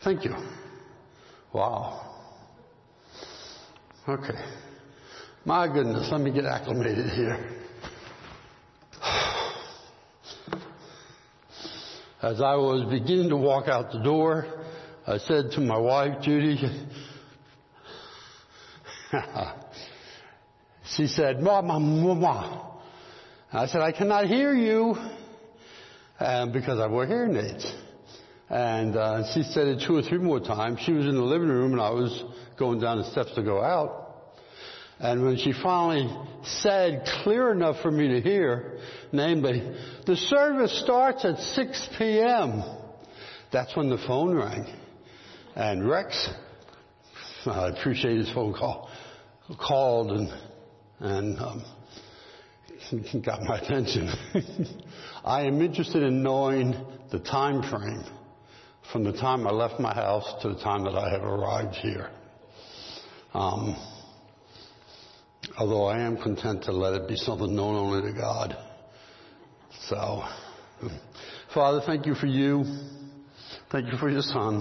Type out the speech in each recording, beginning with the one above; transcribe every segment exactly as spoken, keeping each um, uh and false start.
Thank you. Wow. Okay. My goodness, let me get acclimated here. As I was beginning to walk out the door, I said to my wife, Judy, she said, Mama, Mama. I said, I cannot hear you, um, because I wear hearing aids. And uh, she said it two or three more times. She was in the living room, and I was going down the steps to go out. And when she finally said clear enough for me to hear, namely, the service starts at six p.m., that's when the phone rang. And Rex, I appreciate his phone call, called and, and um, got my attention. I am interested in knowing the time frame from the time I left my house to the time that I have arrived here. Um, although I am content to let it be something known only to God. So, Father, thank you for you. Thank you for your Son.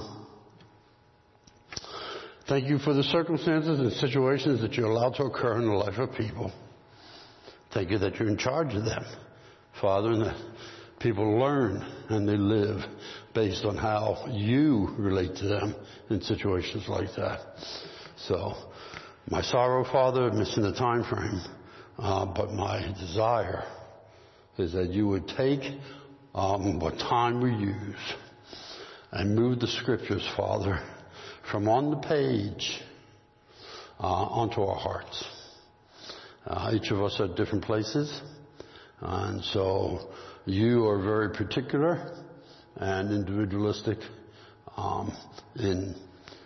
Thank you for the circumstances and situations that you allow to occur in the life of people. Thank you that you're in charge of them, Father, and that people learn and they live based on how you relate to them in situations like that. So, my sorrow, Father, missing the time frame, uh, but my desire is that you would take um, what time we use and move the scriptures, Father, from on the page uh, onto our hearts. Uh, each of us are at different places, and so you are very particular and individualistic um, in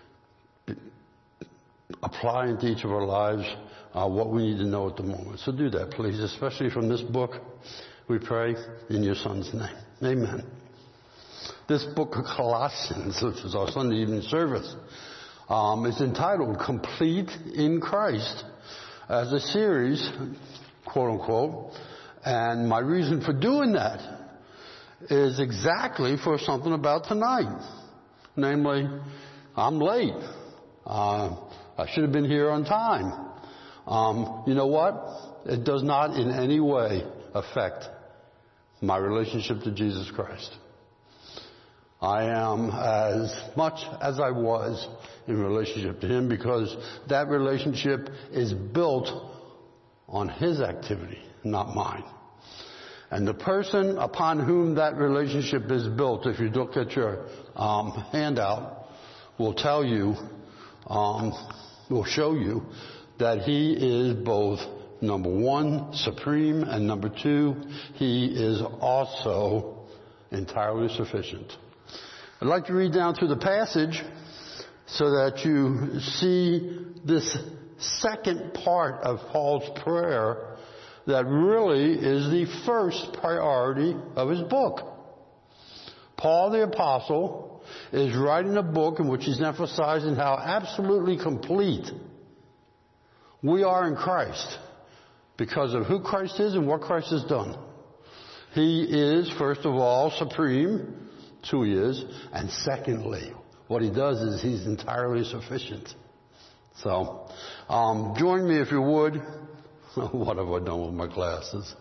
applying to each of our lives uh, what we need to know at the moment. So do that, please, especially from this book, we pray in your Son's name. Amen. This book of Colossians, which is our Sunday evening service, um, is entitled Complete in Christ as a series, quote unquote, and my reason for doing that is exactly for something about tonight. Namely, I'm late. Uh, I should have been here on time. Um, you know what? It does not in any way affect my relationship to Jesus Christ. I am as much as I was in relationship to Him because that relationship is built on His activity, not mine. And the person upon whom that relationship is built, if you look at your um, handout, will tell you, um, will show you that He is both, number one, supreme, and number two, He is also entirely sufficient. I'd like to read down through the passage so that you see this second part of Paul's prayer that really is the first priority of his book. Paul the Apostle is writing a book in which he's emphasizing how absolutely complete we are in Christ because of who Christ is and what Christ has done. He is, first of all, supreme. That's who He is. And secondly, what He does is He's entirely sufficient. So, um, join me if you would. What have I done with my glasses?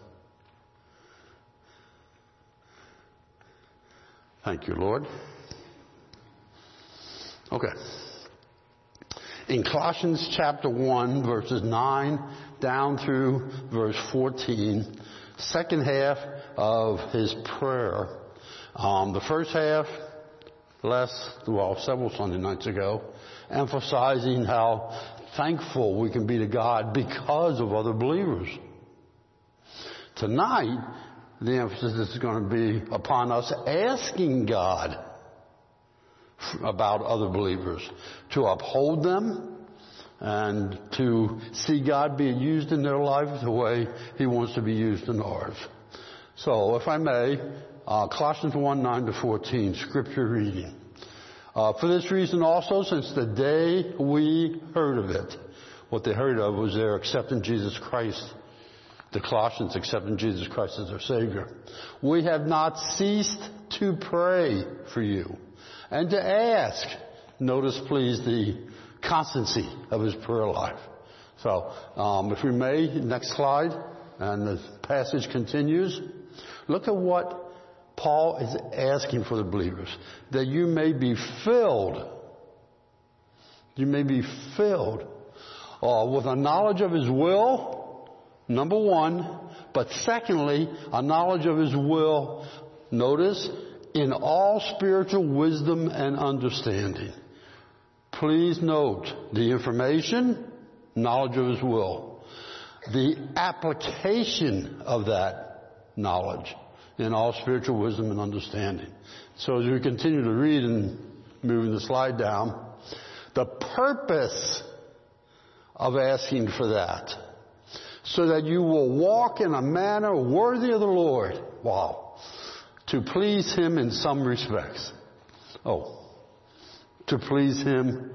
Thank you, Lord. Okay. In Colossians chapter one, verses nine down through verse fourteen, second half of his prayer. Um, the first half, last, well, several Sunday nights ago, emphasizing how thankful we can be to God because of other believers. Tonight, the emphasis is going to be upon us asking God about other believers, to uphold them and to see God being used in their life the way He wants to be used in ours. So, if I may, uh, Colossians one, nine to fourteen, scripture reading. Uh, for this reason also, since the day we heard of it, what they heard of was their accepting Jesus Christ, the Colossians accepting Jesus Christ as their Savior. We have not ceased to pray for you and to ask Notice, please, the constancy of his prayer life. So, um, if we may, next slide, and the passage continues. Look at what Paul is asking for the believers. That you may be filled. You may be filled uh, with a knowledge of his will, number one. But secondly, a knowledge of his will, notice, in all spiritual wisdom and understanding. Please note the information, knowledge of his will. The application of that knowledge in all spiritual wisdom and understanding. So as we continue to read and moving the slide down, the purpose of asking for that, so that you will walk in a manner worthy of the Lord. Wow. To please him in some respects. Oh. To please him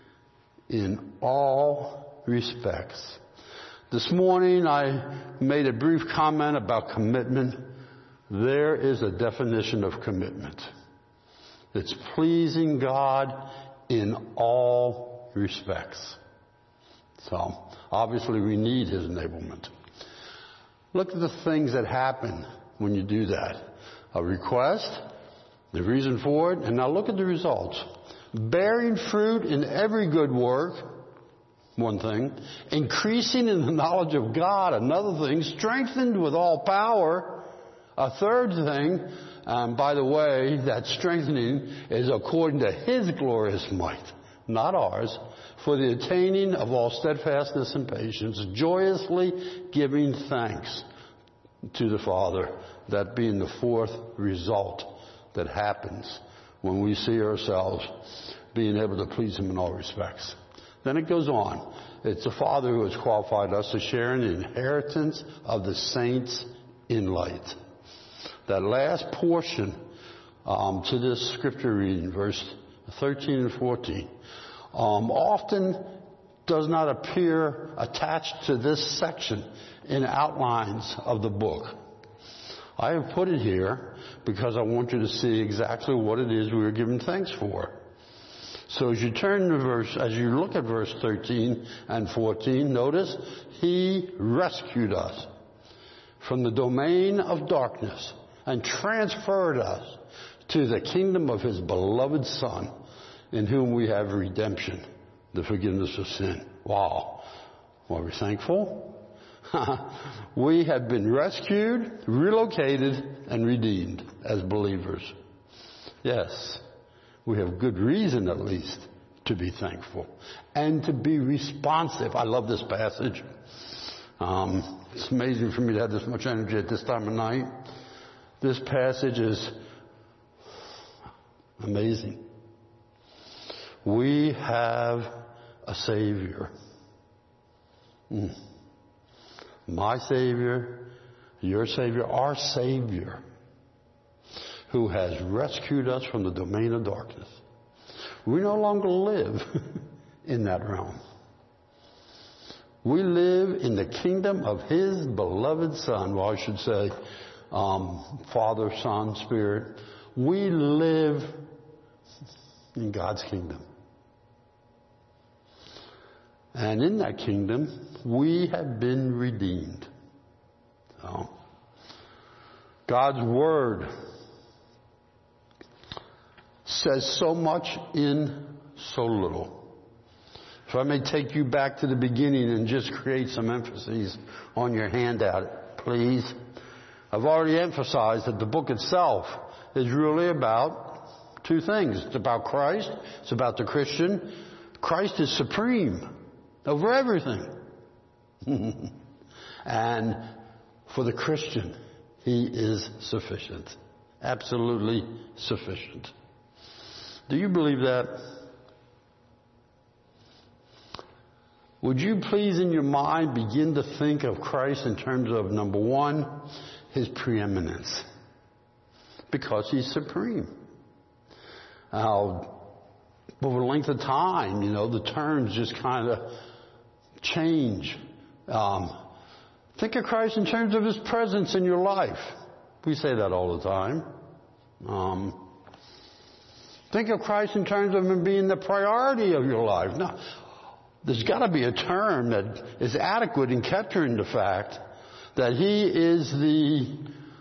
in all respects. This morning I made a brief comment about commitment. There is a definition of commitment. It's pleasing God in all respects. So, obviously we need his enablement. Look at the things that happen when you do that. A request, the reason for it, and now look at the results. Bearing fruit in every good work, one thing. Increasing in the knowledge of God, another thing. Strengthened with all power, a third thing. And by the way, that strengthening is according to his glorious might, not ours, for the attaining of all steadfastness and patience, joyously giving thanks to the Father, that being the fourth result that happens when we see ourselves being able to please him in all respects. Then it goes on. It's the Father who has qualified us to share in the inheritance of the saints in light. That last portion um, to this scripture reading, verse thirteen and fourteen, um, often does not appear attached to this section in outlines of the book. I have put it here because I want you to see exactly what it is we are giving thanks for. So as you turn to verse, as you look at verse thirteen and fourteen, notice he rescued us from the domain of darkness and transferred us to the kingdom of his beloved Son, in whom we have redemption, the forgiveness of sin. Wow. Are we thankful? We have been rescued, relocated, and redeemed as believers. Yes, we have good reason at least to be thankful and to be responsive. I love this passage. Um, it's amazing for me to have this much energy at this time of night. This passage is amazing. We have a Savior. Mm. My Savior, your Savior, our Savior, who has rescued us from the domain of darkness. We no longer live in that realm. We live in the kingdom of his beloved Son. Well, I should say, um, Father, Son, Spirit. We live in God's kingdom. And in that kingdom, we have been redeemed. So, God's Word says so much in so little. If I may take you back to the beginning and just create some emphases on your handout, please. I've already emphasized that the book itself is really about two things. It's about Christ. It's about the Christian. Christ is supreme over everything. And for the Christian, he is sufficient. Absolutely sufficient. Do you believe that? Would you please in your mind begin to think of Christ in terms of, number one, his preeminence? Because he's supreme. Now, over the length of time, you know, the terms just kind of change. Um, think of Christ in terms of his presence in your life. We say that all the time. Um, Think of Christ in terms of him being the priority of your life. Now, there's got to be a term that is adequate in capturing the fact that he is the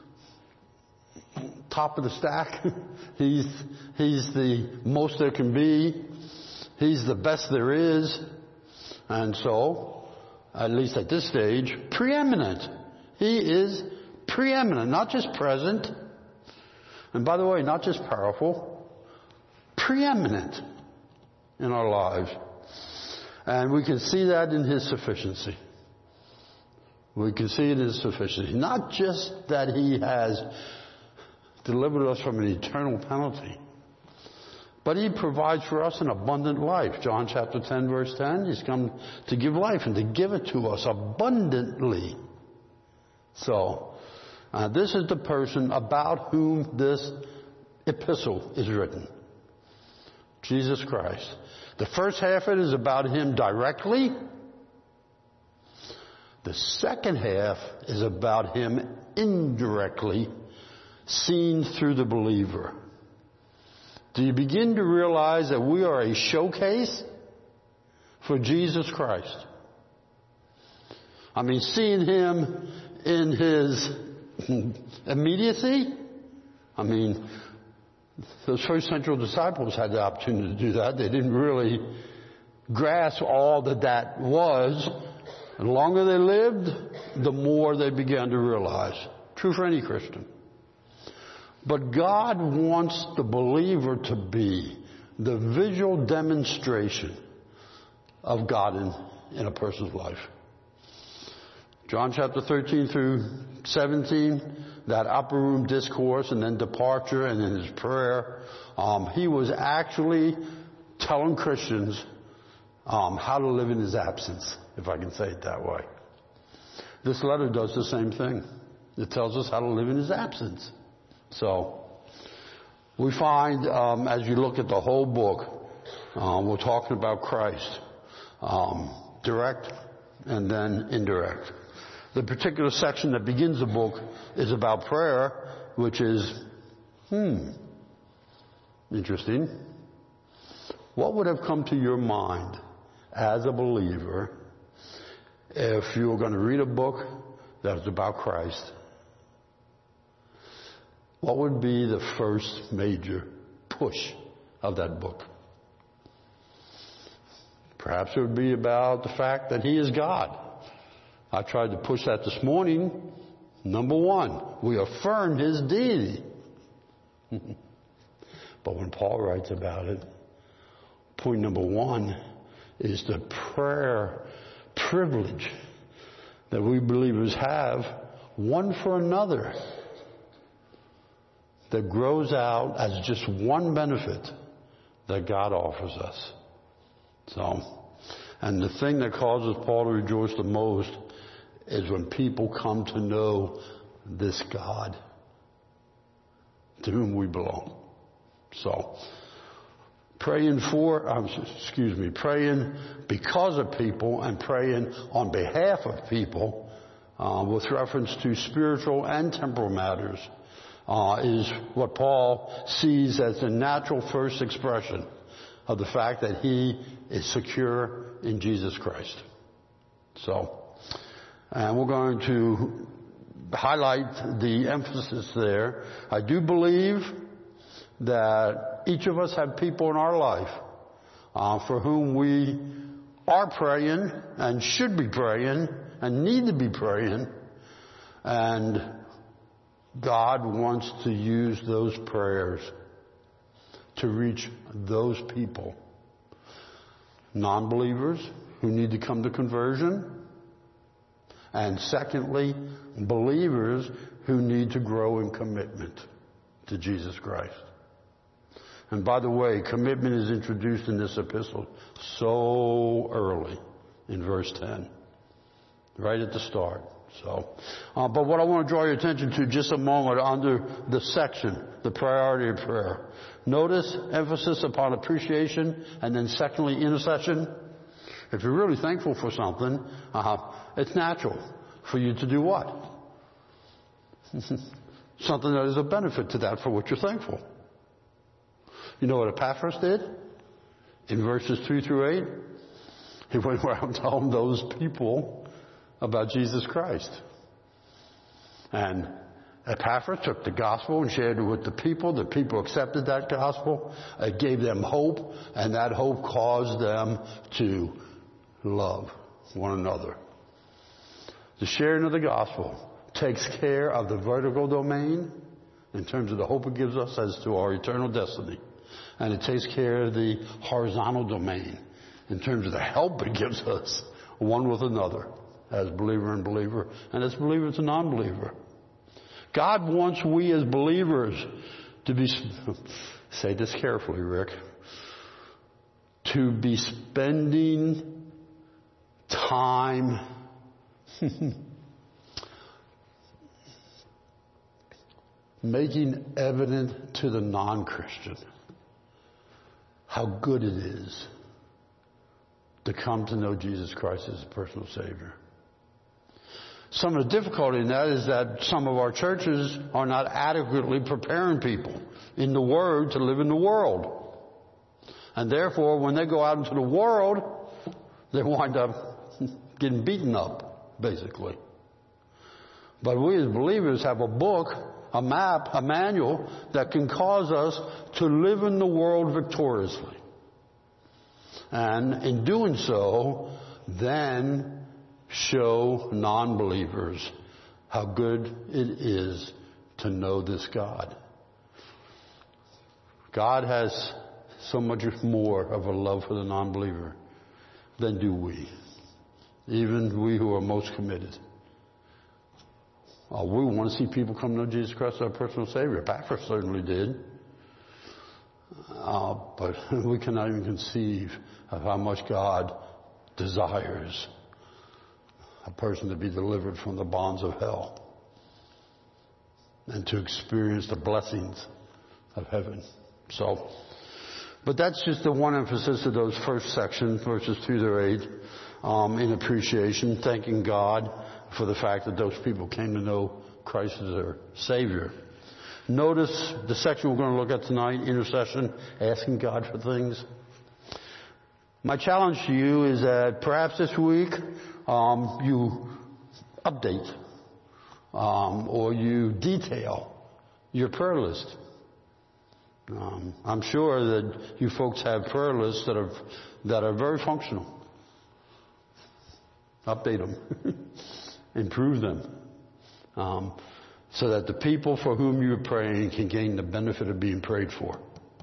top of the stack. he's, he's the most there can be. He's the best there is. And so, at least at this stage, preeminent. He is preeminent, not just present. And by the way, not just powerful, preeminent in our lives. And we can see that in his sufficiency. We can see it in his sufficiency. Not just that he has delivered us from an eternal penalty, but he provides for us an abundant life. John chapter ten, verse ten, he's come to give life and to give it to us abundantly. So, uh, this is the person about whom this epistle is written. Jesus Christ. The first half of it is about him directly. The second half is about him indirectly, seen through the believer. Do you begin to realize that we are a showcase for Jesus Christ? I mean, seeing him in his immediacy. I mean, those first central disciples had the opportunity to do that. They didn't really grasp all that that was. The longer they lived, the more they began to realize. True for any Christian. But God wants the believer to be the visual demonstration of God in, in a person's life. John chapter thirteen through seventeen, that upper room discourse and then departure and then his prayer, um, he was actually telling Christians um, how to live in his absence, if I can say it that way. This letter does the same thing. It tells us how to live in his absence. So, we find, um, as you look at the whole book, um, we're talking about Christ. Um, direct and then indirect. The particular section that begins the book is about prayer, which is, hmm, interesting. What would have come to your mind as a believer if you were going to read a book that was about Christ? What would be the first major push of that book? Perhaps it would be about the fact that he is God. I tried to push that this morning. Number one, we affirm his deity. But when Paul writes about it, point number one is the prayer privilege that we believers have one for another, that grows out as just one benefit that God offers us. So, and the thing that causes Paul to rejoice the most is when people come to know this God to whom we belong. So, praying for, um, excuse me, praying because of people and praying on behalf of people uh, with reference to spiritual and temporal matters uh, is what Paul sees as the natural first expression of the fact that he is secure in Jesus Christ. So, and we're going to highlight the emphasis there. I do believe that each of us have people in our life uh, for whom we are praying and should be praying and need to be praying. And God wants to use those prayers to reach those people. Non-believers who need to come to conversion. And secondly, believers who need to grow in commitment to Jesus Christ. And by the way, commitment is introduced in this epistle so early in verse ten. Right at the start. So, uh, but what I want to draw your attention to just a moment under the section, the priority of prayer. Notice emphasis upon appreciation and then secondly intercession. If you're really thankful for something, uh, it's natural for you to do what? Something that is a benefit to that for what you're thankful. You know what Epaphras did? In verses three through eight, he went around telling those people about Jesus Christ. And Epaphras took the gospel and shared it with the people. The people accepted that gospel. It gave them hope, and that hope caused them to love one another. The sharing of the gospel takes care of the vertical domain in terms of the hope it gives us as to our eternal destiny. And it takes care of the horizontal domain in terms of the help it gives us one with another as believer and believer, and as believer to non-believer. God wants we as believers to be, say this carefully, Rick, to be spending time making evident to the non-Christian how good it is to come to know Jesus Christ as a personal Savior. Some of the difficulty in that is that some of our churches are not adequately preparing people in the Word to live in the world. And therefore, when they go out into the world, they wind up getting beaten up, basically. But we as believers have a book, a map, a manual that can cause us to live in the world victoriously. And in doing so, then show non-believers how good it is to know this God. God has so much more of a love for the non-believer than do we. Even we who are most committed. Uh, we want to see people come to know Jesus Christ as our personal Savior. Epaphras certainly did. Uh, but we cannot even conceive of how much God desires a person to be delivered from the bonds of hell and to experience the blessings of heaven. So, but that's just the one emphasis of those first sections, verses two to eight, um, in appreciation, thanking God for the fact that those people came to know Christ as their Savior. Notice the section we're going to look at tonight, intercession, asking God for things. My challenge to you is that perhaps this week um, you update um, or you detail your prayer list. Um, I'm sure that you folks have prayer lists that are that are very functional. Update them, improve them, um, so that the people for whom you're praying can gain the benefit of being prayed for.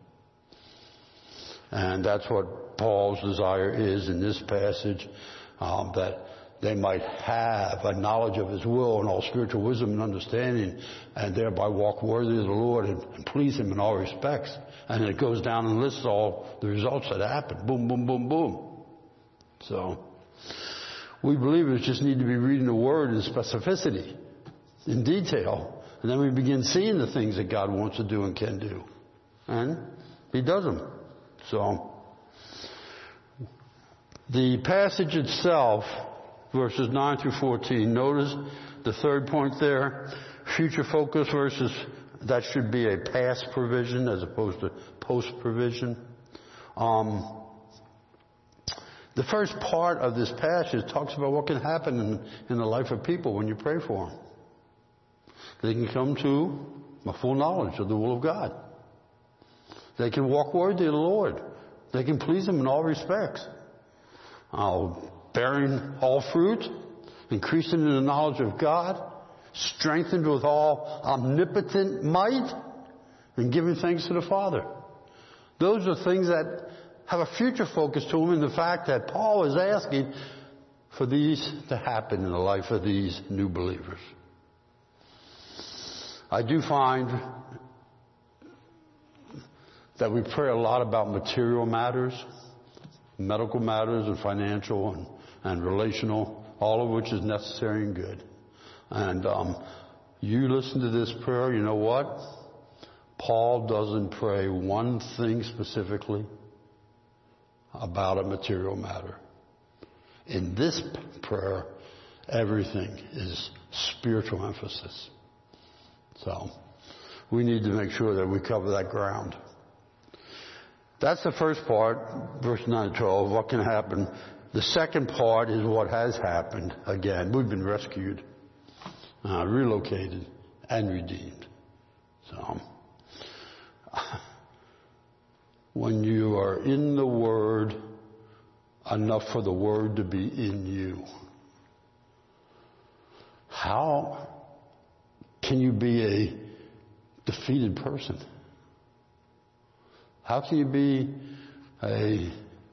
And that's what Paul's desire is in this passage, um, that they might have a knowledge of His will and all spiritual wisdom and understanding, and thereby walk worthy of the Lord and, and please Him in all respects. And it goes down and lists all the results that happen. Boom, boom, boom, boom. So, we believers just need to be reading the Word in specificity, in detail, and then we begin seeing the things that God wants to do and can do. And He does them. So, the passage itself, verses nine through fourteen, notice the third point there, future focus versus, that should be a past provision as opposed to post provision. Um, the first part of this passage talks about what can happen in, in the life of people when you pray for them. They can come to a full knowledge of the will of God. They can walk worthy of the Lord. They can please Him in all respects. Uh, bearing all fruit, increasing in the knowledge of God, strengthened with all omnipotent might, and giving thanks to the Father. Those are things that have a future focus to them in the fact that Paul is asking for these to happen in the life of these new believers. I do find that we pray a lot about material matters, medical matters and financial and, and relational, all of which is necessary and good. And um, you listen to this prayer, you know what? Paul doesn't pray one thing specifically about a material matter. In this prayer, everything is spiritual emphasis. So, we need to make sure that we cover that ground. That's the first part, verse nine to twelve, what can happen. The second part is what has happened. Again, we've been rescued, uh, relocated, and redeemed. So, when you are in the Word, enough for the Word to be in you, how can you be a defeated person? How can you be a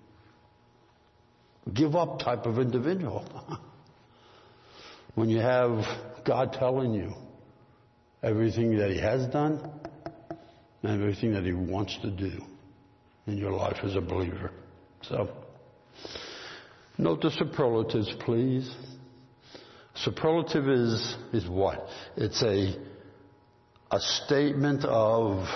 give up type of individual when you have God telling you everything that He has done and everything that He wants to do in your life as a believer? So, note the superlatives, please. Superlative is is what? It's a a statement of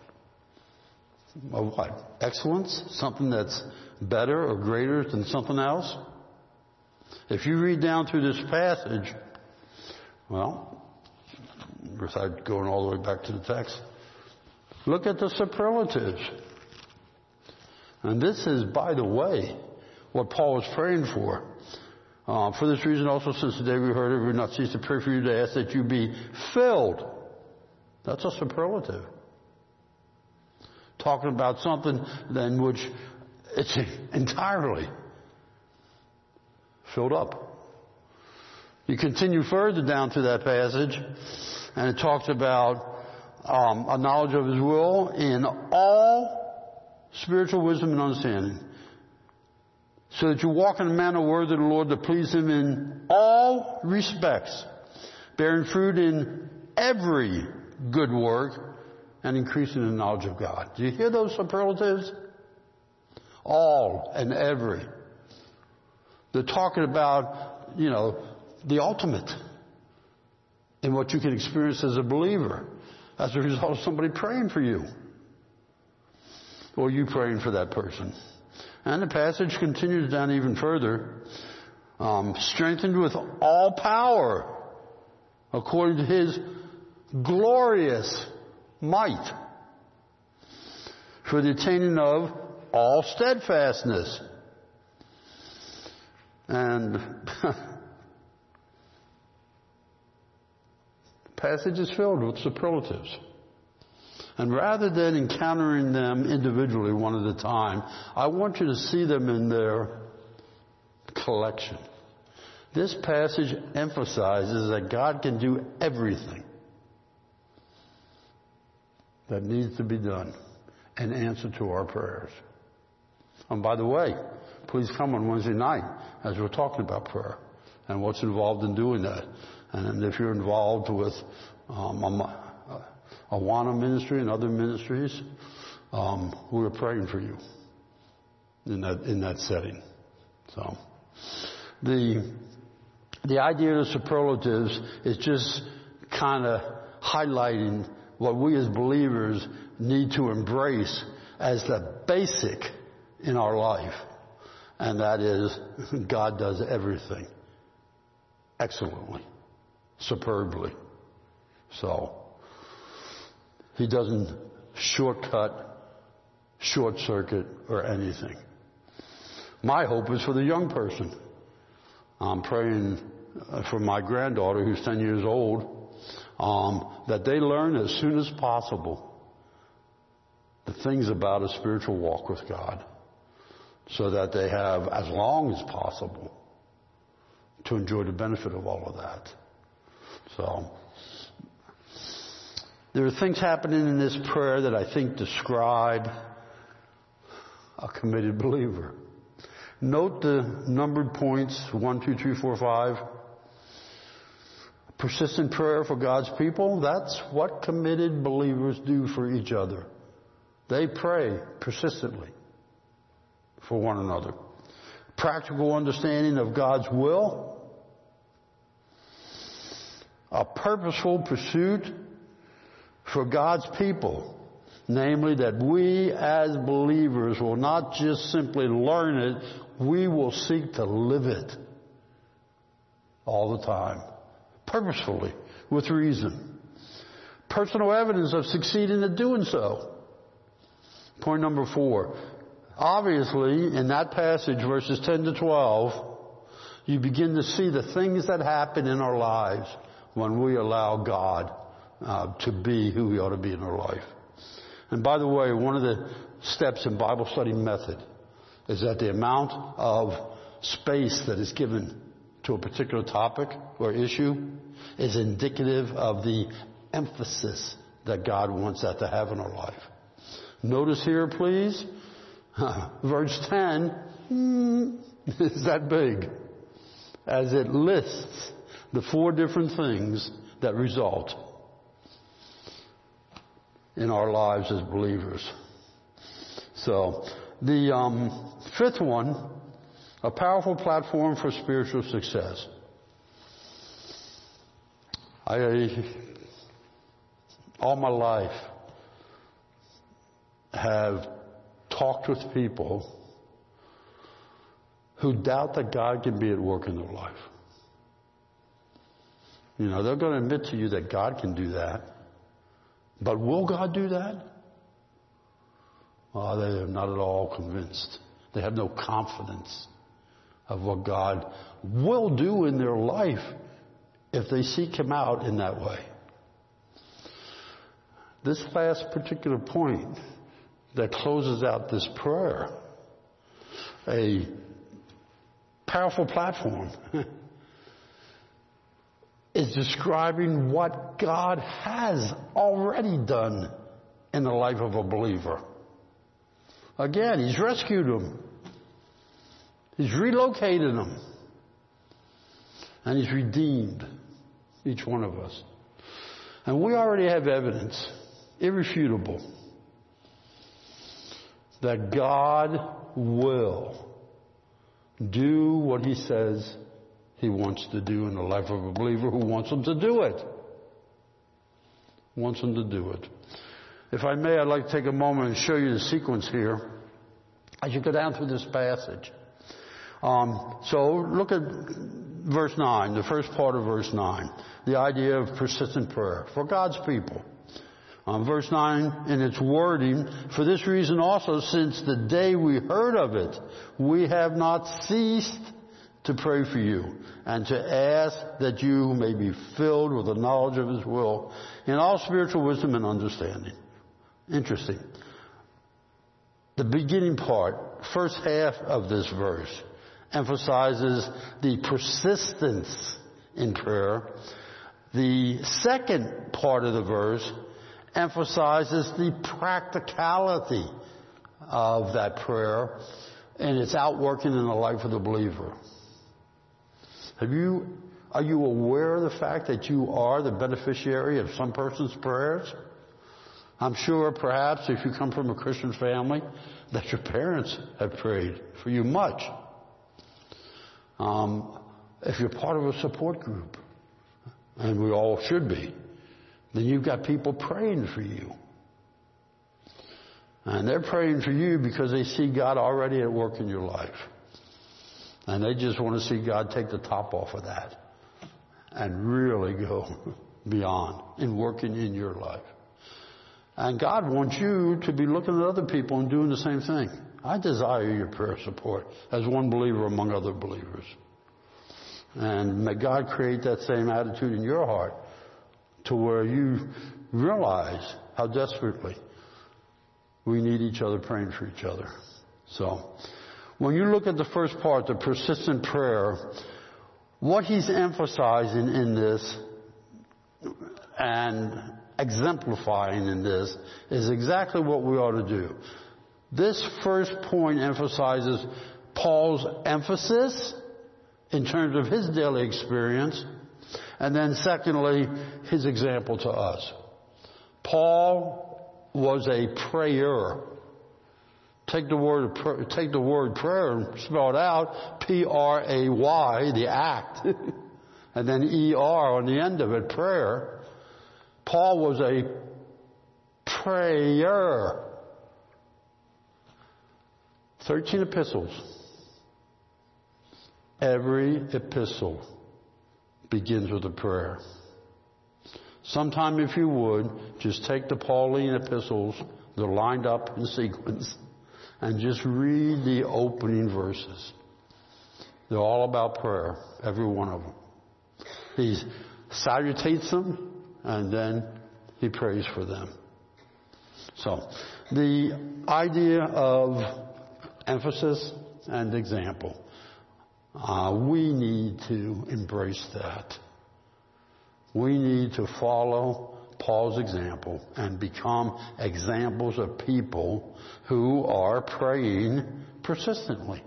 of what? Excellence? Something that's better or greater than something else? If you read down through this passage, well, without going all the way back to the text, look at the superlatives. And this is, by the way, what Paul was praying for. Uh, for this reason also, since the day we heard it, we will not cease to pray for you, to ask that you be filled. That's a superlative. Talking about something then which it's entirely filled up. You continue further down through that passage, and it talks about um, a knowledge of His will in all spiritual wisdom and understanding, so that you walk in a manner worthy of the Lord, to please Him in all respects, bearing fruit in every good work, and increasing the knowledge of God. Do you hear those superlatives? All and every. They're talking about, you know, the ultimate in what you can experience as a believer as a result of somebody praying for you, or you praying for that person. And the passage continues down even further. Um, strengthened with all power according to His glorious might, for the attaining of all steadfastness. And the passage is filled with superlatives. And rather than encountering them individually one at a time, I want you to see them in their collection. This passage emphasizes that God can do everything that needs to be done in answer to our prayers. And by the way, please come on Wednesday night as we're talking about prayer and what's involved in doing that. And if you're involved with um, a, a Awana ministry and other ministries, um, we're praying for you in that in that setting. So the the idea of superlatives is just kind of highlighting what we as believers need to embrace as the basic in our life. And that is, God does everything excellently, superbly. So, He doesn't shortcut, short circuit, or anything. My hope is for the young person. I'm praying for my granddaughter, who's ten years old, Um, that they learn as soon as possible the things about a spiritual walk with God, so that they have as long as possible to enjoy the benefit of all of that. So, there are things happening in this prayer that I think describe a committed believer. Note the numbered points, one, two, three, four, five. Persistent prayer for God's people, that's what committed believers do for each other. They pray persistently for one another. Practical understanding of God's will. A purposeful pursuit for God's people. Namely, that we as believers will not just simply learn it, we will seek to live it all the time. Purposefully, with reason. Personal evidence of succeeding in doing so. Point number four. Obviously, in that passage, verses ten to twelve, you begin to see the things that happen in our lives when we allow God uh, to be who He ought to be in our life. And by the way, one of the steps in Bible study method is that the amount of space that is given to a particular topic or issue is indicative of the emphasis that God wants that to have in our life. Notice here, please, verse ten is that big as it lists the four different things that result in our lives as believers. So, the um, fifth one, a powerful platform for spiritual success. I, all my life, have talked with people who doubt that God can be at work in their life. You know, they're going to admit to you that God can do that. But will God do that? Oh, they are not at all convinced. They have no confidence of what God will do in their life if they seek Him out in that way. This last particular point that closes out this prayer, a powerful platform, is describing what God has already done in the life of a believer. Again, He's rescued them. He's relocated them. And He's redeemed each one of us. And we already have evidence, irrefutable, that God will do what He says He wants to do in the life of a believer who wants Him to do it. Wants Him to do it. If I may, I'd like to take a moment and show you the sequence here as you go down through this passage. Um, so look at verse nine, the first part of verse nine, the idea of persistent prayer for God's people. Um, verse nine, in its wording, for this reason also, since the day we heard of it, we have not ceased to pray for you and to ask that you may be filled with the knowledge of His will in all spiritual wisdom and understanding. Interesting. The beginning part, first half of this verse, emphasizes the persistence in prayer. The second part of the verse emphasizes the practicality of that prayer and its outworking in the life of the believer. Have you, are you aware of the fact that you are the beneficiary of some person's prayers? I'm sure perhaps if you come from a Christian family that your parents have prayed for you much. Um, if you're part of a support group, and we all should be, then you've got people praying for you. And they're praying for you because they see God already at work in your life. And they just want to see God take the top off of that and really go beyond in working in your life. And God wants you to be looking at other people and doing the same thing. I desire your prayer support as one believer among other believers. And may God create that same attitude in your heart to where you realize how desperately we need each other praying for each other. So, when you look at the first part, the persistent prayer, what he's emphasizing in this and exemplifying in this is exactly what we ought to do. This first point emphasizes Paul's emphasis in terms of his daily experience, and then secondly, his example to us. Paul was a prayer. Take the word, take the word prayer and spell it out, P R A Y, the act, and then E R on the end of it, prayer. Paul was a prayer. Thirteen epistles. Every epistle begins with a prayer. Sometime, if you would, just take the Pauline epistles, They're lined up in sequence. And just read the opening verses. They're all about prayer, every one of them. He salutates them, and then he prays for them. So, the idea of emphasis and example. Uh, we need to embrace that. We need to follow Paul's example and become examples of people who are praying persistently.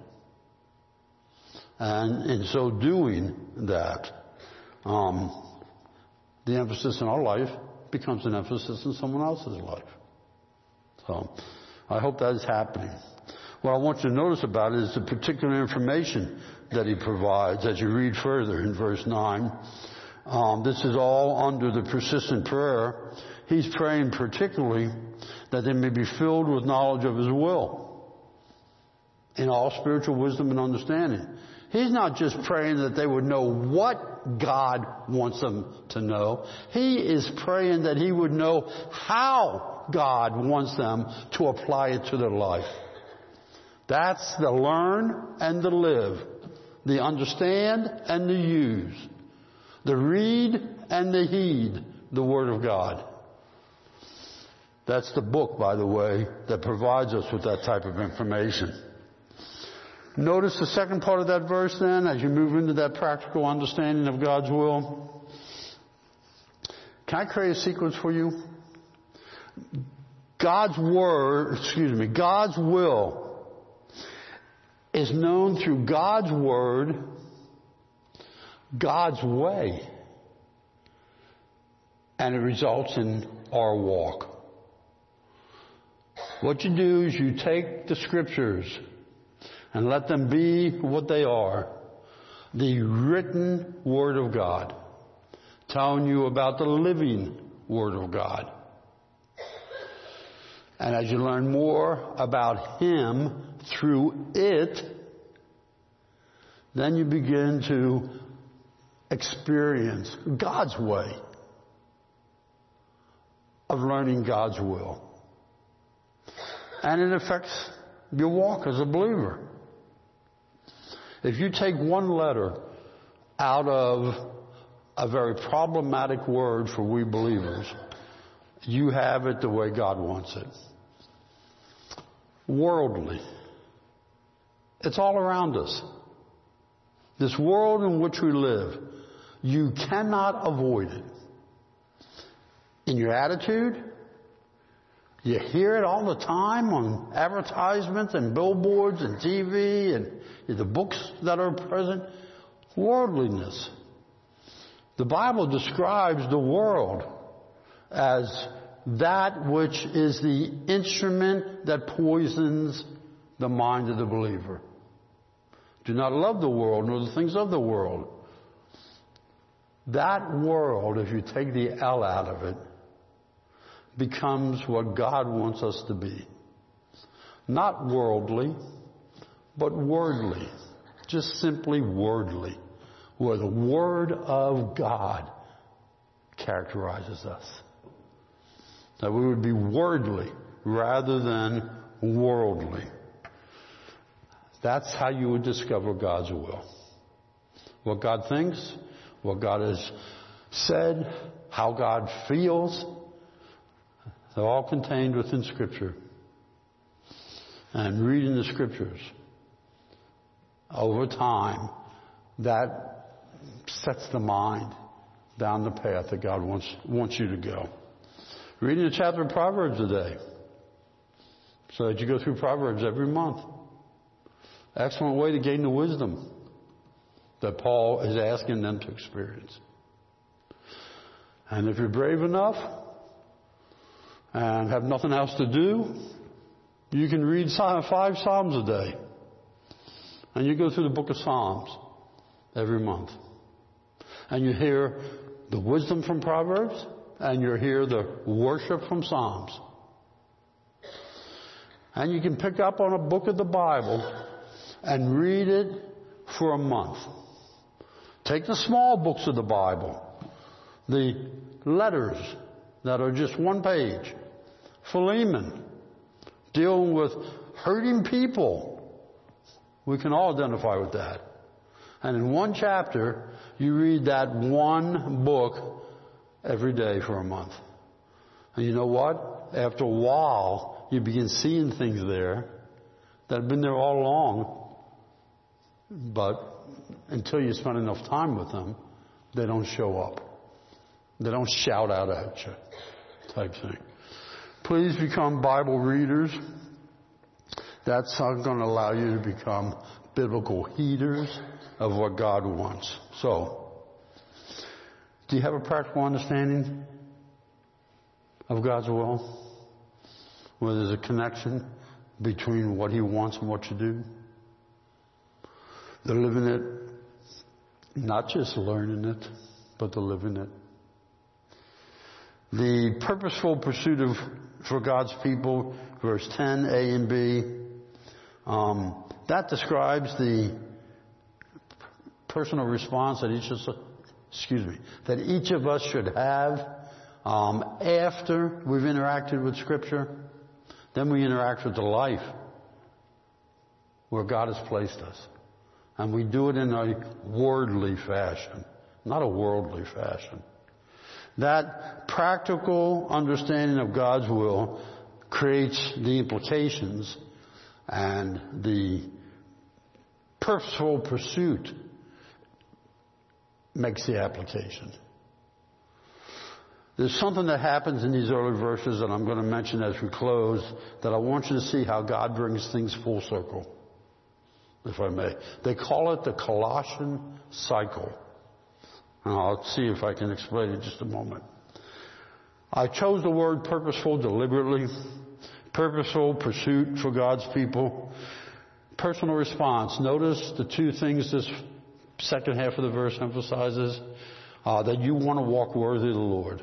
And in so doing that, um, the emphasis in our life becomes an emphasis in someone else's life. So I hope that is happening. What I want you to notice about it is the particular information that he provides as you read further in verse nine. Um, this is all under the persistent prayer. He's praying particularly that they may be filled with knowledge of his will in all spiritual wisdom and understanding. He's not just praying that they would know what God wants them to know. He is praying that he would know how God wants them to apply it to their life. That's the learn and the live, the understand and the use, the read and the heed the Word of God. That's the book, by the way, that provides us with that type of information. Notice the second part of that verse then, as you move into that practical understanding of God's will. Can I create a sequence for you? God's Word, excuse me, God's will is known through God's Word, God's way, and it results in our walk. What you do is you take the Scriptures and let them be what they are, the written Word of God, telling you about the living Word of God. And as you learn more about Him through it, then you begin to experience God's way of learning God's will. And it affects your walk as a believer. If you take one letter out of a very problematic word for we believers, you have it the way God wants it. Worldly. It's all around us. This world in which we live, you cannot avoid it. In your attitude, you hear it all the time on advertisements and billboards and T V and the books that are present. Worldliness. The Bible describes the world as that which is the instrument that poisons the mind of the believer. Do not love the world nor the things of the world. That world, if you take the L out of it, becomes what God wants us to be. Not worldly, but wordly. Just simply wordly. Where the Word of God characterizes us. That we would be wordly rather than worldly. That's how you would discover God's will. What God thinks, what God has said, how God feels, they're all contained within Scripture. And reading the Scriptures over time, that sets the mind down the path that God wants, wants you to go. Reading a chapter of Proverbs a day, so that you go through Proverbs every month. Excellent way to gain the wisdom that Paul is asking them to experience. And if you're brave enough and have nothing else to do, you can read five Psalms a day. And you go through the book of Psalms every month. And you hear the wisdom from Proverbs, and you hear the worship from Psalms. And you can pick up on a book of the Bible and read it for a month. Take the small books of the Bible, the letters that are just one page, Philemon, dealing with hurting people. We can all identify with that. And in one chapter, you read that one book every day for a month. And you know what? After a while, you begin seeing things there that have been there all along. But until you spend enough time with them, they don't show up. They don't shout out at you, type thing. Please become Bible readers. That's going to allow you to become biblical heeders of what God wants. So, do you have a practical understanding of God's will? Where there's a connection between what He wants and what you do? They're living it, not just learning it, but they're living it. The purposeful pursuit of for God's people, verse ten, A and B, um, that describes the personal response that each of us, excuse me, that each of us should have um, after we've interacted with Scripture. Then we interact with the life where God has placed us. And we do it in a wordly fashion, not a worldly fashion. That practical understanding of God's will creates the implications, and the purposeful pursuit makes the application. There's something that happens in these early verses that I'm going to mention as we close that I want you to see how God brings things full circle, if I may. They call it the Colossian cycle. And I'll see if I can explain it in just a moment. I chose the word purposeful deliberately. Purposeful pursuit for God's people. Personal response. Notice the two things this second half of the verse emphasizes. Uh, that you want to walk worthy of the Lord.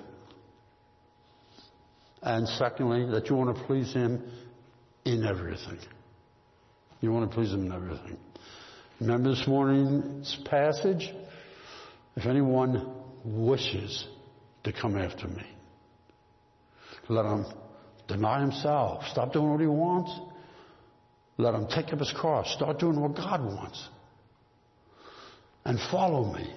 And secondly, that you want to please Him in everything. You want to please Him in everything. Remember this morning's passage? If anyone wishes to come after me, let him deny himself. Stop doing what he wants. Let him take up his cross. Start doing what God wants. And follow me.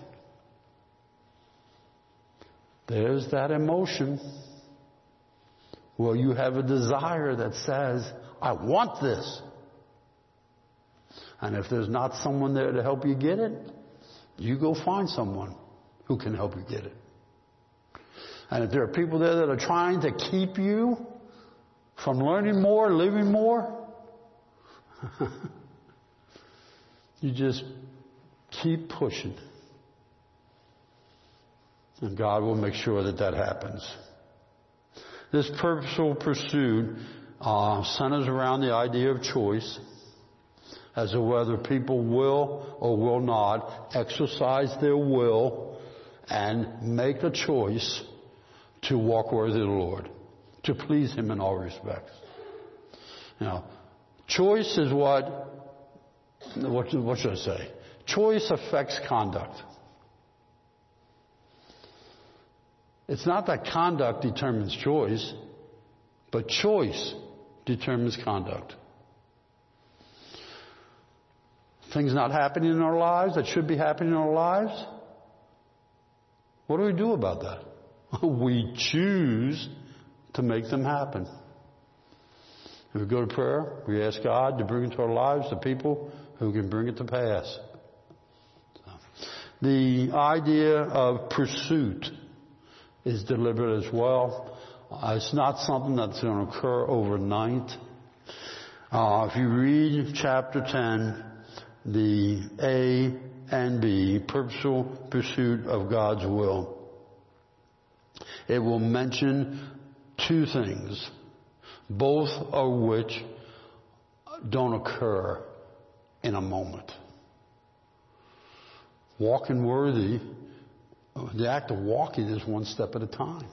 There's that emotion where you have a desire that says, I want this. And if there's not someone there to help you get it, you go find someone who can help you get it. And if there are people there that are trying to keep you from learning more, living more, you just keep pushing. And God will make sure that that happens. This purposeful pursuit uh, centers around the idea of choice, as to whether people will or will not exercise their will and make a choice to walk worthy of the Lord, to please Him in all respects. Now, choice is what, what, what should I say? Choice affects conduct. It's not that conduct determines choice, but choice determines conduct. Things not happening in our lives that should be happening in our lives. What do we do about that? We choose to make them happen. If we go to prayer, we ask God to bring into our lives the people who can bring it to pass. The idea of pursuit is deliberate as well. Uh, it's not something that's going to occur overnight. Uh, if you read chapter ten, the A and B, purposeful pursuit of God's will, it will mention two things, both of which don't occur in a moment. Walking worthy, the act of walking is one step at a time.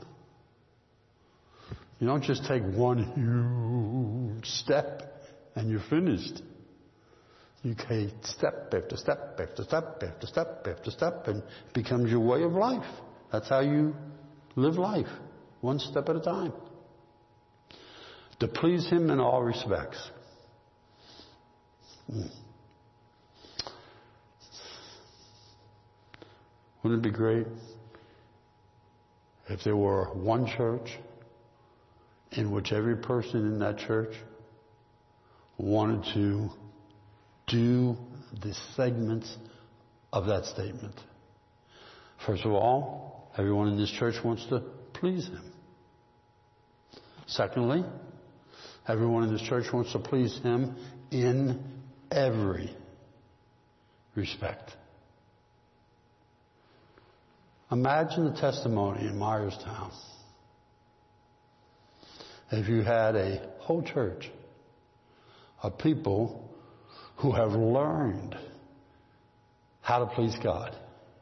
You don't just take one huge step and you're finished. You take step after step after step after step after step, and it becomes your way of life. That's how you live life, one step at a time. to please Him in all respects. Hmm. Wouldn't it be great if there were one church in which every person in that church wanted to do the segments of that statement? First of all, everyone in this church wants to please Him. Secondly, everyone in this church wants to please Him in every respect. Imagine the testimony in Myerstown if you had a whole church of people who have learned how to please God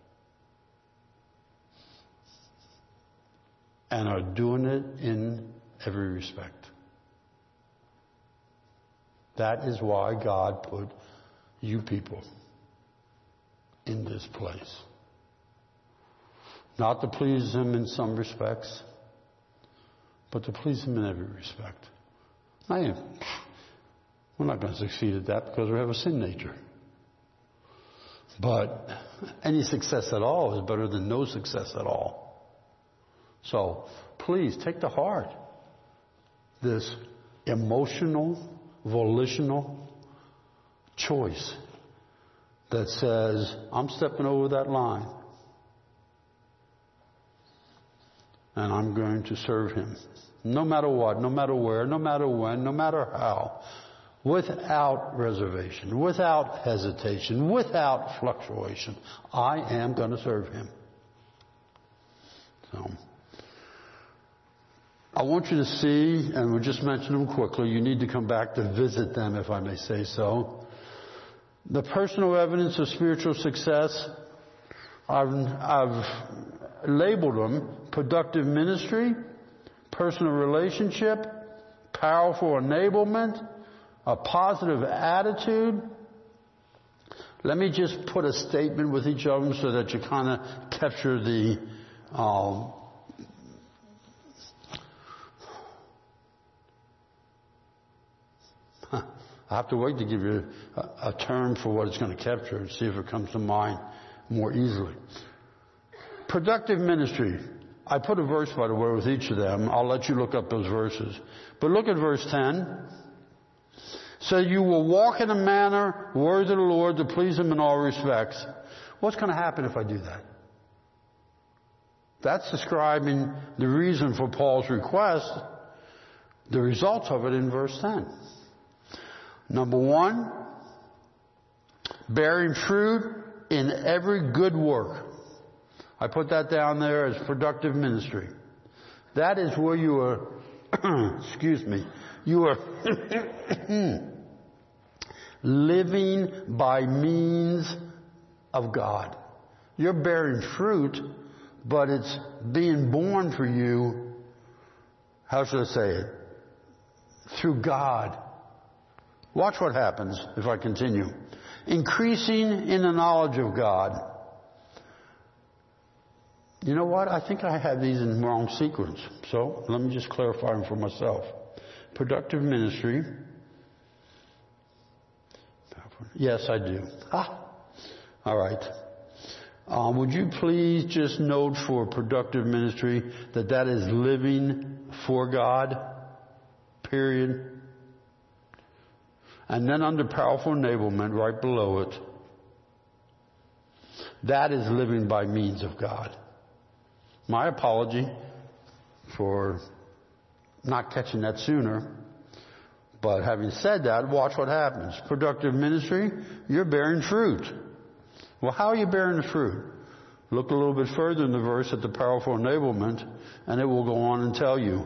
and are doing it in every respect. That is why God put you people in this place. Not to please Him in some respects, but to please Him in every respect. I, we're not going to succeed at that because we have a sin nature. But any success at all is better than no success at all. So please take to heart this emotional, volitional choice that says, I'm stepping over that line and I'm going to serve Him. No matter what, no matter where, no matter when, no matter how. Without reservation, without hesitation, without fluctuation. I am going to serve Him. So, I want you to see, and we'll just mention them quickly. You need to come back to visit them, if I may say so. The personal evidence of spiritual success, I've, I've labeled them productive ministry, personal relationship, powerful enablement, a positive attitude. Let me just put a statement with each of them so that you kind of capture the um, I have to wait to give you a, a term for what it's going to capture and see if it comes to mind more easily. Productive ministry. I put a verse, by the way, with each of them. I'll let you look up those verses. But look at verse ten. So you will walk in a manner worthy of the Lord to please Him in all respects. What's going to happen if I do that? That's describing the reason for Paul's request, the results of it in verse ten. Number one, bearing fruit in every good work. I put that down there as productive ministry. That is where you are, excuse me, you are living by means of God. You're bearing fruit, but it's being born for you, how should I say it? Through God. Watch what happens if I continue. Increasing in the knowledge of God. You know what? I think I have these in the wrong sequence. So let me just clarify them for myself. Productive ministry. Yes, I do. Ah, all right. Um, would you please just note for productive ministry that that is living for God, period. And then under powerful enablement, right below it, that is living by means of God. My apology for not catching that sooner. But having said that, watch what happens. Productive ministry, you're bearing fruit. Well, how are you bearing the fruit? Look a little bit further in the verse at the powerful enablement, and it will go on and tell you.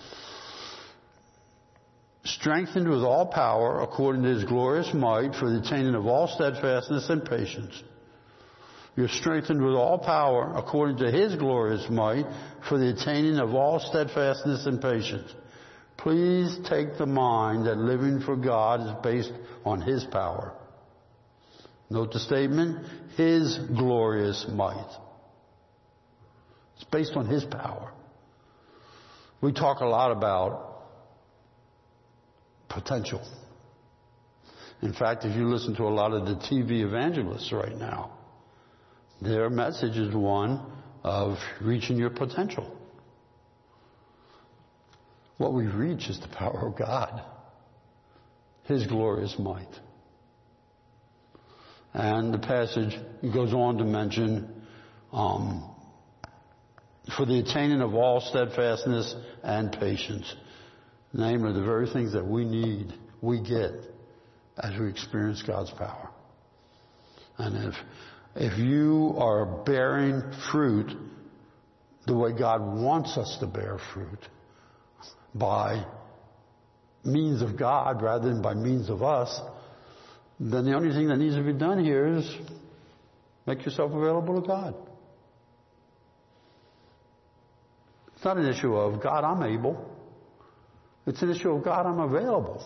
Strengthened with all power according to His glorious might for the attaining of all steadfastness and patience. You're strengthened with all power according to His glorious might for the attaining of all steadfastness and patience. Please take the mind that living for God is based on His power. Note the statement, His glorious might. It's based on His power. We talk a lot about potential. In fact, if you listen to a lot of the T V evangelists right now, their message is one of reaching your potential. What we reach is the power of God, His glorious might. And the passage goes on to mention, um, for the attaining of all steadfastness and patience. Namely, the very things that we need, we get as we experience God's power. And if, if you are bearing fruit the way God wants us to bear fruit, by means of God rather than by means of us, then the only thing that needs to be done here is make yourself available to God. It's not an issue of, God, I'm able. It's an issue of, God, I'm available.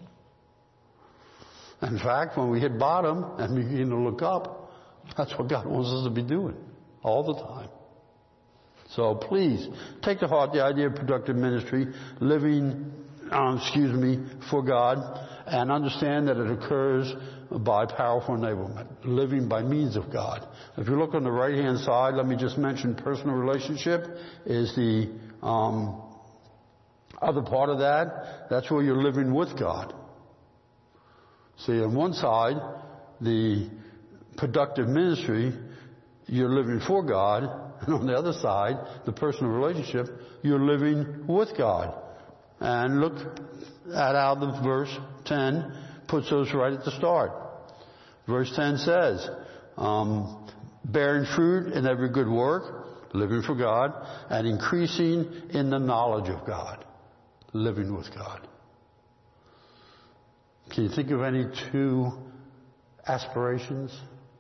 In fact, when we hit bottom and begin to look up, that's what God wants us to be doing all the time. So please, take to heart the idea of productive ministry, living, um, excuse me, for God, and understand that it occurs by powerful enablement, living by means of God. If you look on the right-hand side, let me just mention personal relationship is the um, other part of that. That's where you're living with God. See, on one side, the productive ministry, you're living for God. And on the other side, the personal relationship, you're living with God. And look at how the verse ten puts those right at the start. Verse ten says, um, bearing fruit in every good work, living for God, and increasing in the knowledge of God, living with God. Can you think of any two aspirations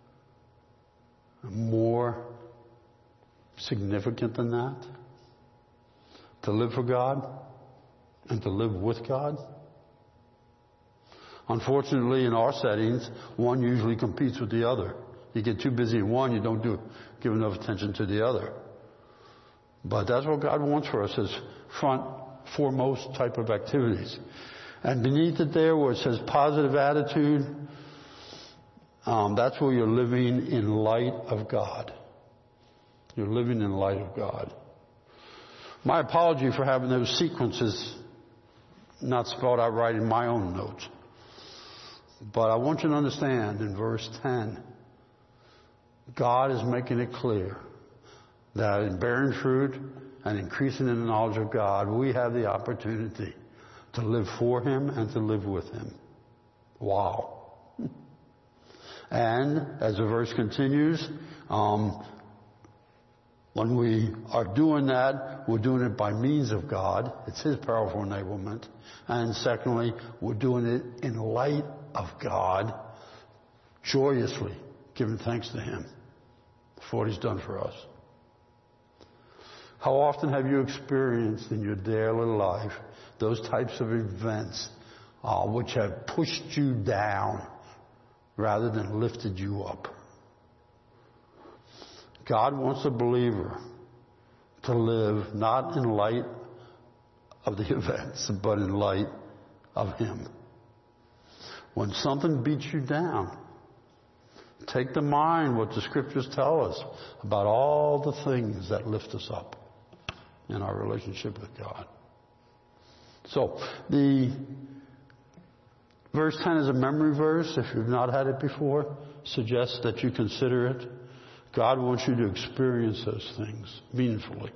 more significant than that? To live for God and to live with God? Unfortunately, in our settings, one usually competes with the other. You get too busy in one, you don't do, give enough attention to the other. But that's what God wants for us, as front, foremost type of activities. And beneath it there, where it says positive attitude, um, that's where you're living in light of God. You're living in light of God. My apology for having those sequences not spelled out right in my own notes. But I want you to understand in verse ten, God is making it clear that in bearing fruit and increasing in the knowledge of God, we have the opportunity to live for Him and to live with Him. Wow. And as the verse continues, um, when we are doing that, we're doing it by means of God. It's His powerful enablement. And secondly, we're doing it in light of God, joyously giving thanks to Him for what He's done for us. How often have you experienced in your daily life those types of events uh, which have pushed you down rather than lifted you up? God wants a believer to live not in light of the events, but in light of Him. When something beats you down, take to mind what the Scriptures tell us about all the things that lift us up in our relationship with God. So, the verse ten is a memory verse. If you've not had it before, suggest that you consider it. God wants you to experience those things meaningfully.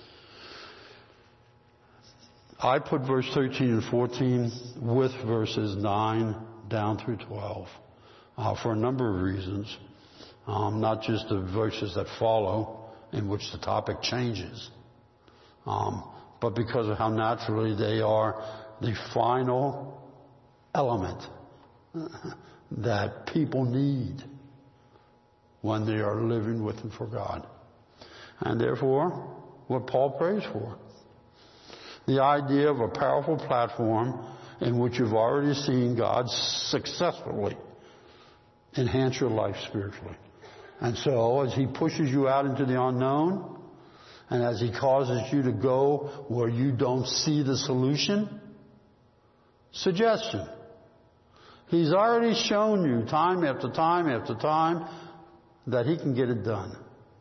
I put verse thirteen and fourteen with verses nine down through twelve uh, for a number of reasons. Um, not just the verses that follow in which the topic changes, um, but because of how naturally they are the final element that people need when they are living with and for God. And therefore, what Paul prays for. The idea of a powerful platform in which you've already seen God successfully enhance your life spiritually. And so, as He pushes you out into the unknown, and as He causes you to go where you don't see the solution, suggestion. He's already shown you time after time after time that he can get it done.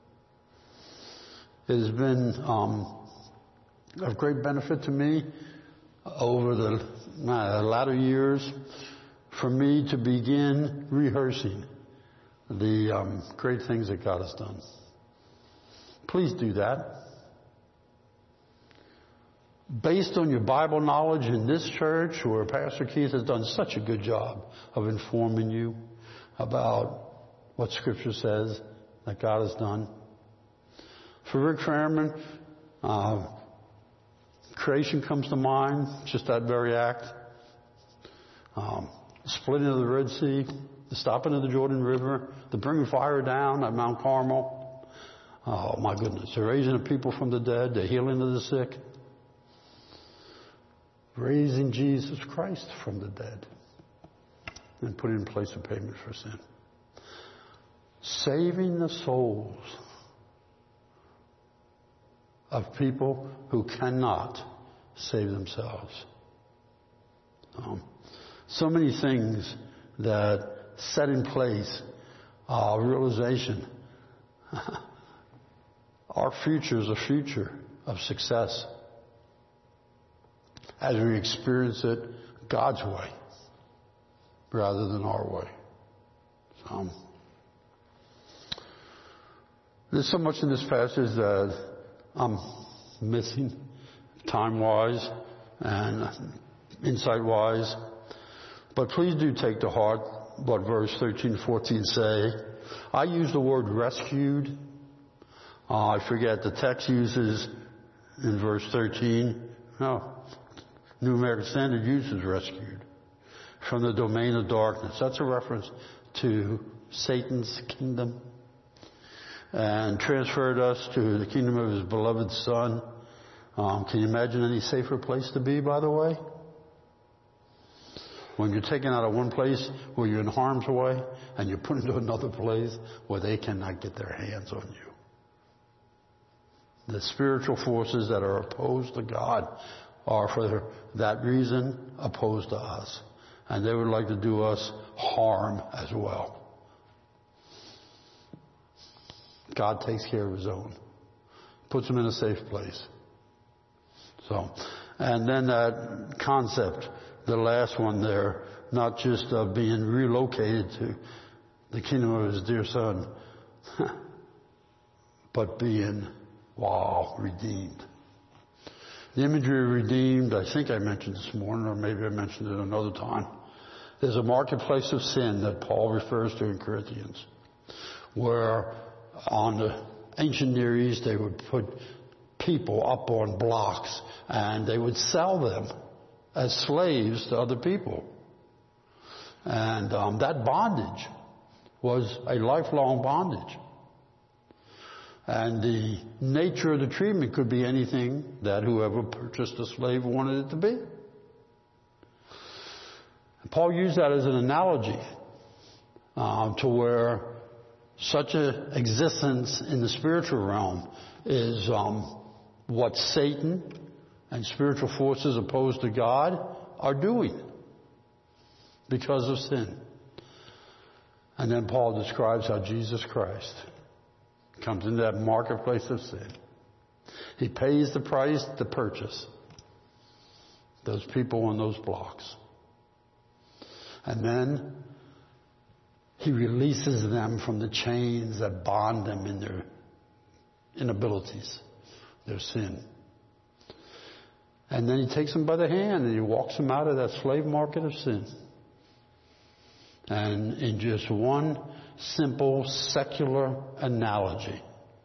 It has been um, of great benefit to me over the uh, latter years for me to begin rehearsing the um, great things that God has done. Please do that. Based on your Bible knowledge in this church, where Pastor Keith has done such a good job of informing you about what Scripture says that God has done. For Rick Fairman, uh, creation comes to mind, just that very act. Um, splitting of the Red Sea, the stopping of the Jordan River, the bringing fire down at Mount Carmel. Oh my goodness, the raising of people from the dead, the healing of the sick. Raising Jesus Christ from the dead and putting in place a payment for sin. Saving the souls of people who cannot save themselves. Um, so many things that set in place our realization our future is a future of success as we experience it God's way rather than our way. So, there's so much in this passage that I'm missing time-wise and insight-wise. But please do take to heart what verse thirteen and fourteen say. I use the word rescued. Uh, I forget the text uses in verse thirteen. No. New American Standard uses rescued from the domain of darkness. That's a reference to Satan's kingdom, and transferred us to the kingdom of his beloved Son. Um, can you imagine any safer place to be, by the way? When you're taken out of one place where you're in harm's way and you're put into another place where they cannot get their hands on you. The spiritual forces that are opposed to God are for that reason opposed to us. And they would like to do us harm as well. God takes care of his own. Puts them in a safe place. So, and then that concept, the last one there, not just of being relocated to the kingdom of his dear Son, but being, wow, redeemed. The imagery of redeemed, I think I mentioned this morning, or maybe I mentioned it another time. There's a marketplace of sin that Paul refers to in Corinthians, where on the ancient Near East they would put people up on blocks and they would sell them as slaves to other people. And um, that bondage was a lifelong bondage. And the nature of the treatment could be anything that whoever purchased a slave wanted it to be. And Paul used that as an analogy uh, to where such an existence in the spiritual realm is um, what Satan and spiritual forces opposed to God are doing because of sin. And then Paul describes how Jesus Christ comes into that marketplace of sin. He pays the price to purchase those people on those blocks. And then he releases them from the chains that bond them in their inabilities, their sin. And then he takes them by the hand and he walks them out of that slave market of sin. And in just one simple secular analogy,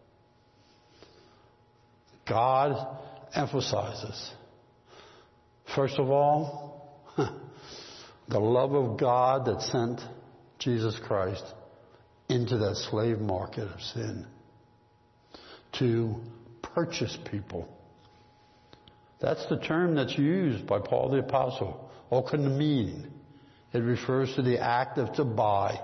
God emphasizes, first of all, the love of God that sent Jesus Christ into that slave market of sin to purchase people. That's the term that's used by Paul the Apostle, okonomene. It refers to the act of to buy.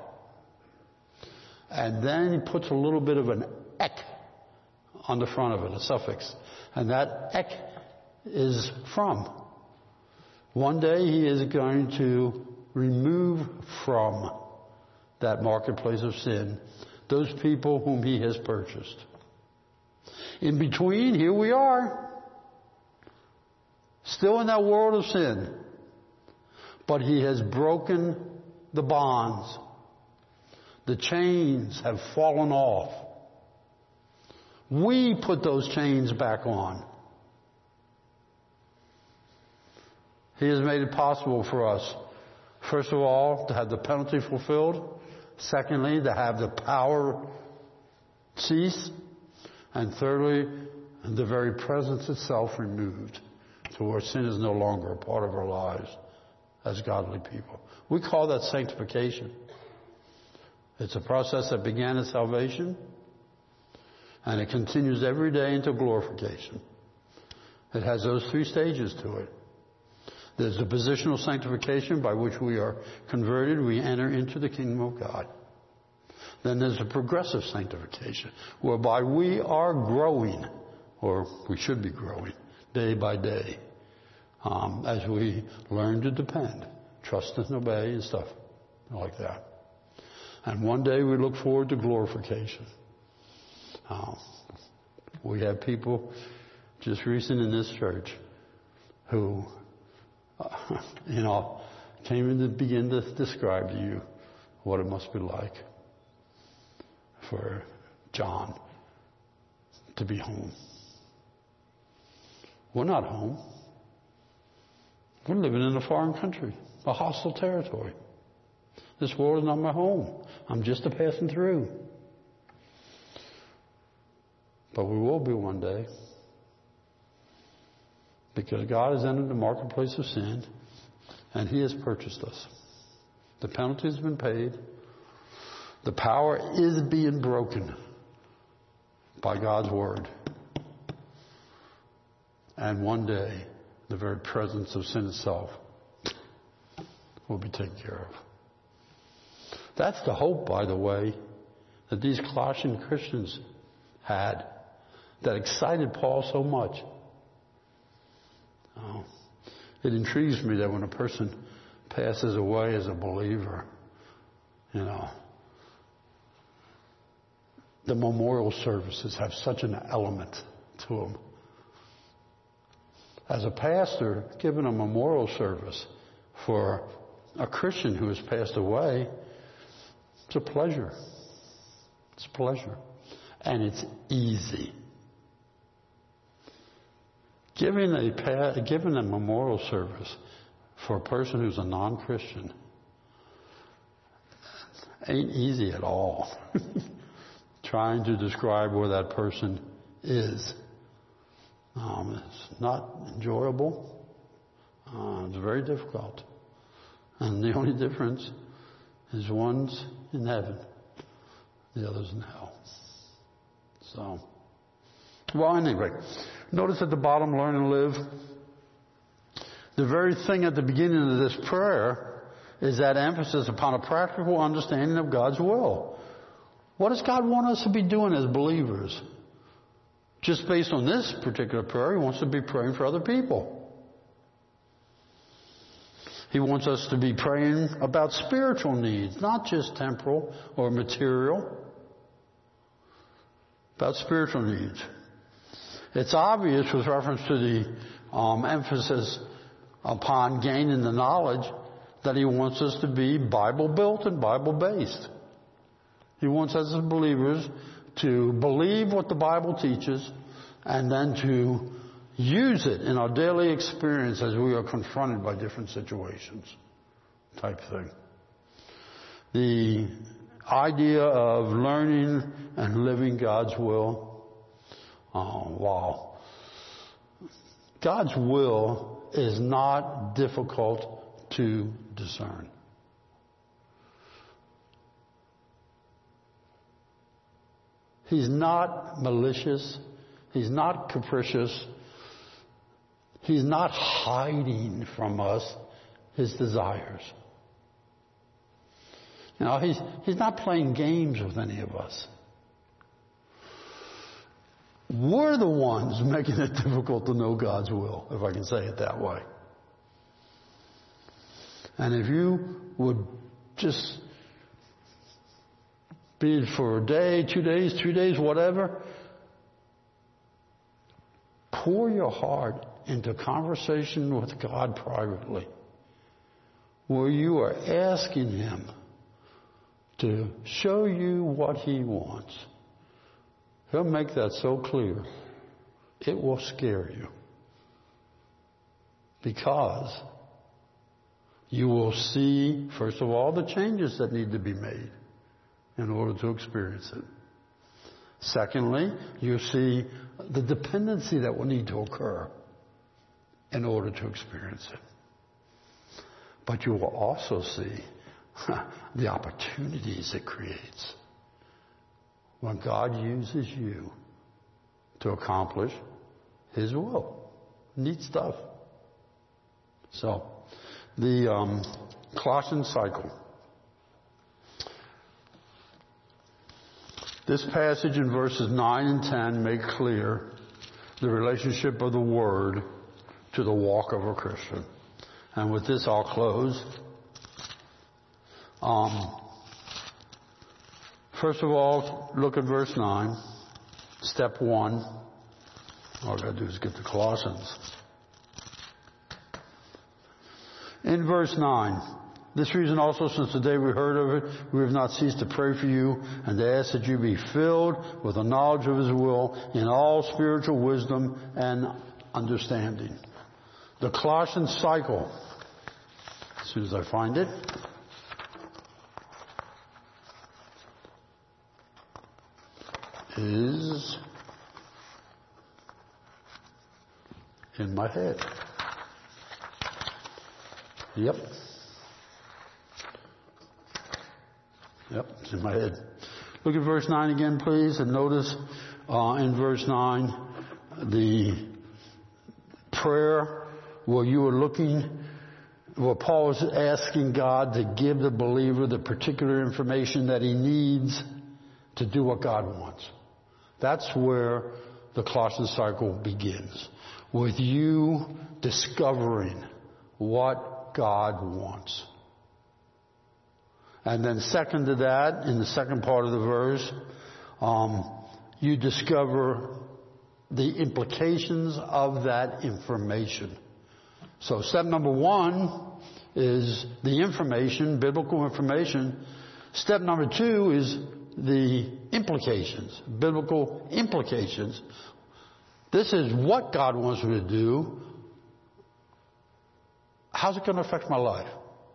And then he puts a little bit of an ek on the front of it, a suffix. And that ek is from, One day he is going to remove from that marketplace of sin those people whom he has purchased. In between, here we are, still in that world of sin. But he has broken the bonds. The chains have fallen off. We put those chains back on. He has made it possible for us, first of all, to have the penalty fulfilled. Secondly, to have the power cease. And thirdly, the very presence itself removed, to where sin is no longer a part of our lives as godly people. We call that sanctification. It's a process that began at salvation, and it continues every day into glorification. It has those three stages to it. There's the positional sanctification by which we are converted, we enter into the kingdom of God. Then there's the progressive sanctification, whereby we are growing, or we should be growing, day by day, um, as we learn to depend, trust and obey and stuff like that. And one day we look forward to glorification. Uh, we have people just recent in this church who, uh, you know, came in to begin to describe to you what it must be like for John to be home. We're not home. We're living in a foreign country, a hostile territory. This world is not my home. I'm just a passing through. But we will be one day. Because God has entered the marketplace of sin, and He has purchased us. The penalty has been paid. The power is being broken by God's Word. And one day, the very presence of sin itself will be taken care of. That's the hope, by the way, that these Colossian Christians had that excited Paul so much. Oh, it intrigues me that when a person passes away as a believer, you know, the memorial services have such an element to them. As a pastor, giving a memorial service for a Christian who has passed away, it's a pleasure. It's a pleasure. And it's easy. Giving a, giving a memorial service for a person who's a non-Christian ain't easy at all. Trying to describe where that person is. Um, it's not enjoyable. Uh, it's very difficult. And the only difference is one's in heaven, the other's in hell. So, well, anyway, notice at the bottom, learn and live. The very thing at the beginning of this prayer is that emphasis upon a practical understanding of God's will. What does God want us to be doing as believers? Just based on this particular prayer, He wants to be praying for other people. He wants us to be praying about spiritual needs, not just temporal or material, about spiritual needs. It's obvious with reference to the um, emphasis upon gaining the knowledge that He wants us to be Bible-built and Bible-based. He wants us as believers to believe what the Bible teaches and then to use it in our daily experience as we are confronted by different situations, type thing. The idea of learning and living God's will, oh, wow. God's will is not difficult to discern. He's not malicious. He's not capricious. He's not hiding from us His desires. You know, he's, he's not playing games with any of us. We're the ones making it difficult to know God's will, if I can say it that way. And if you would just be it for a day, two days, three days, whatever, pour your heart into conversation with God privately, where you are asking Him to show you what He wants. He'll make that so clear, it will scare you. Because you will see, first of all, the changes that need to be made in order to experience it. Secondly, you'll see the dependency that will need to occur in order to experience it. But you will also see the opportunities it creates when God uses you to accomplish His will. Neat stuff. So, the um, Colossians cycle. This passage in verses nine and ten make clear the relationship of the Word to the walk of a Christian. And with this, I'll close. Um, first of all, look at verse nine. Step one. All I got to do is get to Colossians. In verse nine, this reason also, since the day we heard of it, we have not ceased to pray for you and to ask that you be filled with the knowledge of His will in all spiritual wisdom and understanding. The Colossians cycle, as soon as I find it, is in my head. Yep. Yep, it's in my head. Look at verse nine again, please, and notice uh, in verse nine the prayer where you are looking, where Paul is asking God to give the believer the particular information that he needs to do what God wants. That's where the Colossians cycle begins, with you discovering what God wants. And then second to that, in the second part of the verse, um, you discover the implications of that information. So step number one is the information, biblical information. Step number two is the implications, biblical implications. This is what God wants me to do. How's it going to affect my life?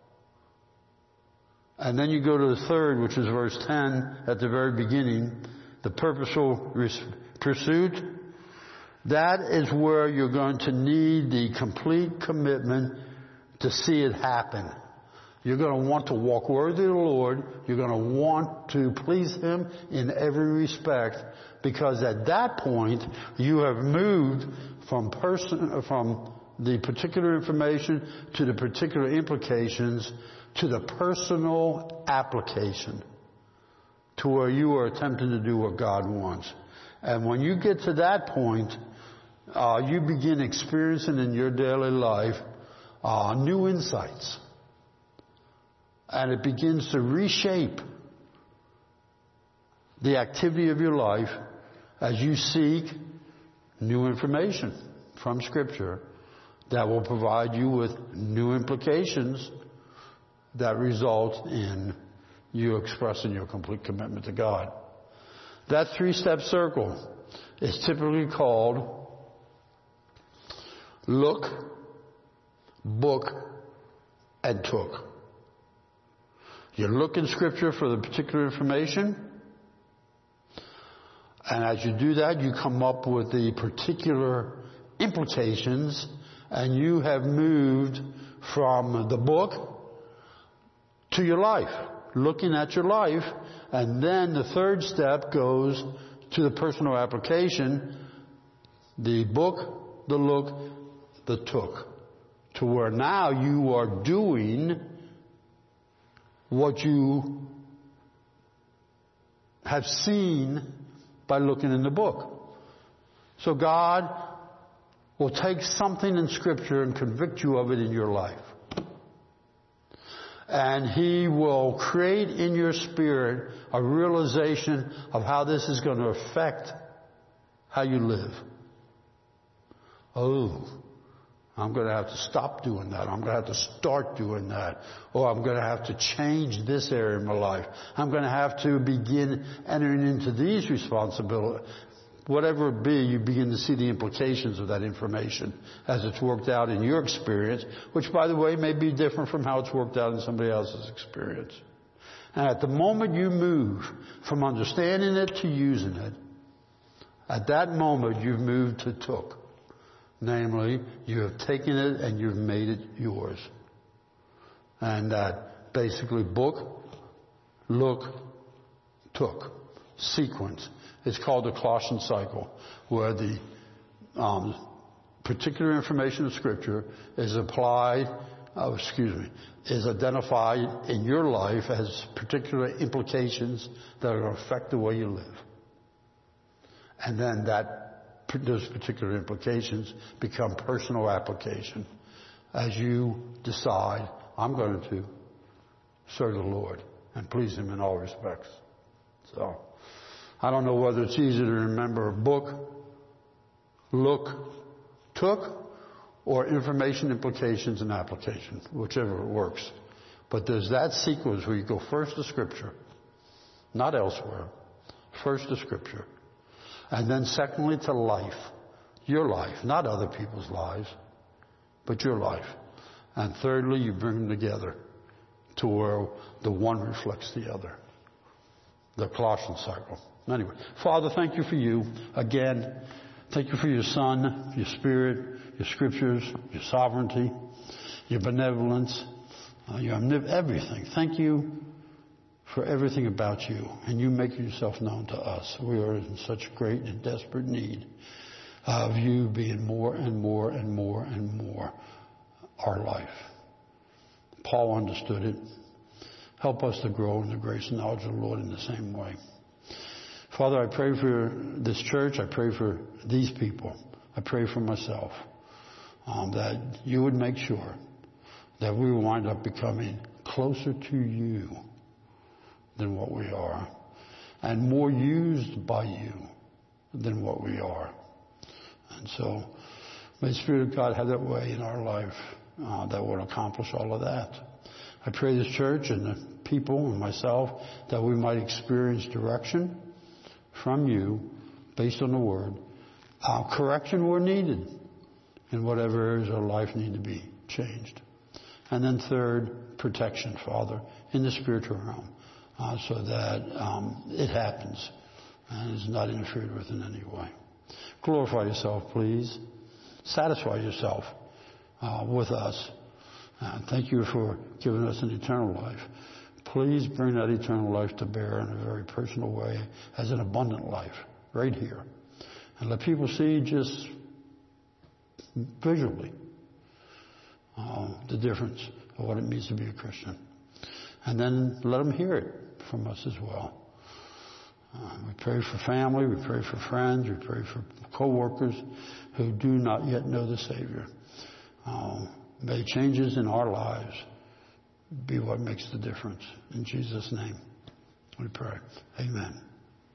And then you go to the third, which is verse ten at the very beginning, the purposeful pursuit. That is where you're going to need the complete commitment to see it happen. You're going to want to walk worthy of the Lord. You're going to want to please Him in every respect, because at that point you have moved from person, from the particular information to the particular implications to the personal application, to where you are attempting to do what God wants. And when you get to that point, uh, you begin experiencing in your daily life uh, new insights. And it begins to reshape the activity of your life as you seek new information from Scripture that will provide you with new implications that result in you expressing your complete commitment to God. That three-step circle is typically called look, book, and took. You look in Scripture for the particular information, and as you do that, you come up with the particular implications, and you have moved from the book to your life, looking at your life. And then the third step goes to the personal application, the book, the look, the took, to where now you are doing what you have seen by looking in the book. So God will take something in Scripture and convict you of it in your life. And He will create in your spirit a realization of how this is going to affect how you live. Oh, I'm going to have to stop doing that. I'm going to have to start doing that. Or I'm going to have to change this area of my life. I'm going to have to begin entering into these responsibilities. Whatever it be, you begin to see the implications of that information as it's worked out in your experience, which, by the way, may be different from how it's worked out in somebody else's experience. And at the moment you move from understanding it to using it, at that moment you've moved to took. Namely, you have taken it and you've made it yours. And that basically book, look, took, sequence. It's called the Colossian cycle, where the um, particular information of Scripture is applied, oh, excuse me, is identified in your life as particular implications that are going to affect the way you live. And then that, those particular implications become personal application as you decide, I'm going to serve the Lord and please Him in all respects. So, I don't know whether it's easy to remember a book, look, took, or information, implications, and application, whichever works. But there's that sequence where you go first to Scripture, not elsewhere, first to Scripture, and then secondly to life, your life, not other people's lives, but your life. And thirdly, you bring them together to where the one reflects the other. The Colossian cycle. Anyway, Father, thank you for you again. Thank you for your Son, your Spirit, your Scriptures, your sovereignty, your benevolence, uh, your omnip- everything. Thank you for everything about you, and you make yourself known to us. We are in such great and desperate need of you being more and more and more and more our life. Paul understood it. Help us to grow in the grace and knowledge of the Lord in the same way. Father, I pray for this church. I pray for these people. I pray for myself. Um, that you would make sure that we will wind up becoming closer to you than what we are, and more used by you than what we are. And so, may the Spirit of God have that way in our life uh, that will accomplish all of that. I pray this church and the people and myself that we might experience direction from you based on the Word, uh, correction where needed in whatever areas of life need to be changed. And then third, protection, Father, in the spiritual realm, uh, so that um, it happens and is not interfered with in any way. Glorify yourself, please. Satisfy yourself uh, with us. Uh, thank you for giving us an eternal life. Please bring that eternal life to bear in a very personal way as an abundant life right here. And let people see just visually uh, the difference of what it means to be a Christian. And then let them hear it from us as well. Uh, we pray for family, we pray for friends, we pray for co-workers who do not yet know the Savior. Uh, may changes in our lives be what makes the difference. In Jesus' name we pray. Amen.